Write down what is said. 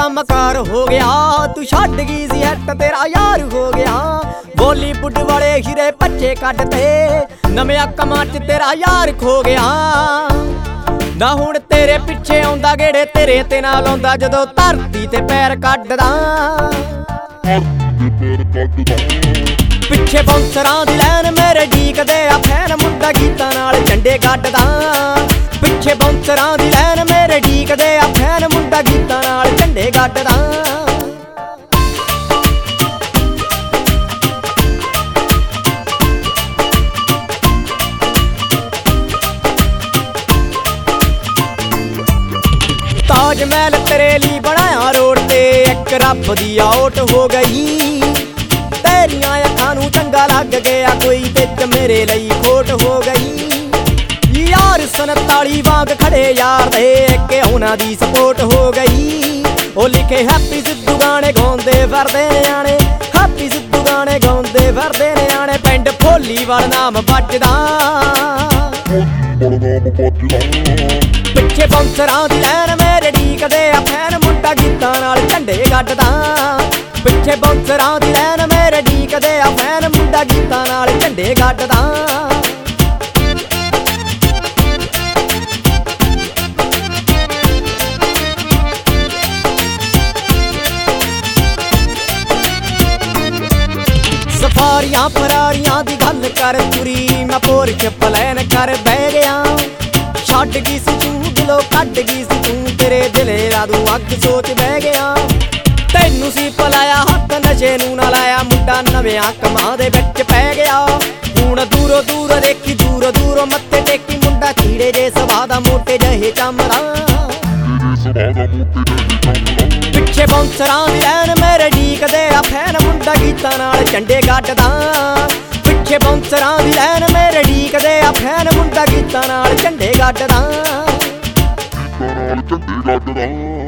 ਕੰਮਕਾਰ ਹੋ ਗਿਆ, ਤੂੰ ਛੱਡ ਗਈ ਸੀ ਹੱਟ ਤੇਰਾ ਯਾਰ ਹੋ ਗਿਆ। ਬਾਲੀਵੁੱਡ ਵਾਲੇ ਹੀਰੇ ਬੱਚੇ ਕੱਢਤੇ, ਨਵੇਂ ਕੰਮਾਂ 'ਚ ਤੇਰਾ ਯਾਰ ਖੋ ਗਿਆ। ਨਾ ਹੁਣ ਤੇਰੇ ਪਿੱਛੇ ਆਉਂਦਾ ਗੇੜੇ, ਤੇਰੇ ਤੇ ਨਾਲ ਆਉਂਦਾ ਜਦੋਂ ਧਰਤੀ ਤੇ ਪੈਰ ਕੱਢਦਾ। ਪਿੱਛੇ ਬਾਉਂਸਰਾਂ ਦੀ ਲੈਨ ਮੇਰੇ ਡੀਕਦੇ ਆ ਫੈਨ, ਮੁੰਡਾ ਗੀਤਾਂ ਨਾਲ ਝੰਡੇ ਗੱਡਦਾ। ਪਿੱਛੇ ਬਾਉਂਸਰਾਂ ਦੀ ਲੈਨ ਮੇਰੇ ਡੀਕਦੇ ਆ ਫੈਨ, ਮੁੰਡਾ ਗੀਤਾਂ ਨਾਲ ਝੰਡੇ ਗੱਡਦਾ। ਤਾਜ ਮਹਿਲ ਤੇਰੇ ਲਈ ਬਣਾਇਆ ਰੋਡ ਤੇ, ਇੱਕ ਰੱਬ ਦੀ ਆਊਟ ਹੋ ਗਈ। ਤੇਰੀਆਂ ਅੱਖਾਂ ਨੂੰ ਚੰਗਾ ਲੱਗ ਗਿਆ ਕੋਈ, ਵਿੱਚ ਮੇਰੇ ਲਈ ਖੋਟ ਹੋ ਗਈ। ਯਾਰ 47 ਵਾਂਗ ਖੜੇ ਯਾਰ ਦੇ, ਕਿ ਉਹਨਾਂ ਦੀ ਸਪੋਰਟ ਹੋ ਗਈ। ਉਹ ਲਿਖੇ ਹੈਪੀ ਸਿੱਧੂ ਗਾਣੇ ਗਾਉਂਦੇ ਫਿਰਦੇ ਨਿਆਣੇ, ਹੈਪੀ ਸਿੱਧੂ ਗਾਣੇ ਗਾਉਂਦੇ ਫਿਰਦੇ ਨਿਆਣੇ। ਪਿੰਡ ਭੋਲੀਵਾਲ ਨਾਮ ਵੱਜਦਾ, ਪਿੱਛੇ ਬਾਉਂਸਰਾਂ ਦੀ ਲੈਨ ਮੇਰੇ ਡੀਕਦੇ ਆ ਫੈਨ, ਮੁੰਡਾ ਗੀਤਾਂ ਨਾਲ ਝੰਡੇ ਗੱਡਦਾ। ਪਿੱਛੇ ਬਾਉਂਸਰਾਂ ਦੀ ਲੈਨ ਮੇਰੇ ਡੀਕਦੇ ਆ ਫੈਨ, ਮੁੰਡਾ ਗੀਤਾਂ ਨਾਲ ਝੰਡੇ ਗੱਡਦਾ। ਸਫਾਰੀਆਂ ਫਰਾਰੀਆਂ ਦੀ ਗੱਲ ਕਰ ਤੁਰੀ, ਮੈਂ ਪੋਰਚ ਪਲੈਨ ਕਰ ਬਹਿ ਗਿਆ। ਛੱਡ ਗਈ ਸੀ ਤੂੰ ਦਿਲੋਂ ਕੱਢ ਗਈ ਸੀ ਤੂੰ, ਤੇਰੇ ਦਿਲੇ ਦਾ ਤੂੰ ਅੱਗ ਸੋਚ ਬਹਿ ਗਿਆ। ਤੈਨੂੰ ਸੀ ਪਲਾਇਆ ਹੱਥ ਨਸ਼ੇ ਨੂੰ ਨਾ ਲਾਇਆ, ਮੁੰਡਾ ਨਵਿਆਂ ਕੰਮਾਂ ਦੇ ਵਿੱਚ ਪੈ ਗਿਆ। ਹੁਣ ਦੂਰੋਂ ਦੂਰ ਦੇਖੀ ਦੂਰੋਂ ਦੂਰੋਂ ਮੱਥੇ ਟੇਕੀ, ਮੁੰਡਾ ਕੀੜੇ ਜੇ ਸੁਭਾਅ ਦਾ ਮੋਟੇ ਜਿਹੇ ਚਮੜਾ। ਪਿੱਛੇ ਬਾਉਂਸਰਾਂ ਦੀ ਲੈਨ ਮੇਰੇ ਡੀਕਦੇ ਆ ਫੈਨ, ਮੁੰਡਾ ਗੀਤਾਂ ਨਾਲ ਝੰਡੇ ਗੱਡਦਾ। ਪਿੱਛੇ ਬਾਉਂਸਰਾਂ ਦੀ ਲੈਨ ਮੇਰੇ ਡੀਕਦੇ ਆ ਫੈਨ, ਮੁੰਡਾ ਗੀਤਾਂ ਨਾਲ ਝੰਡੇ ਗੱਡਦਾ।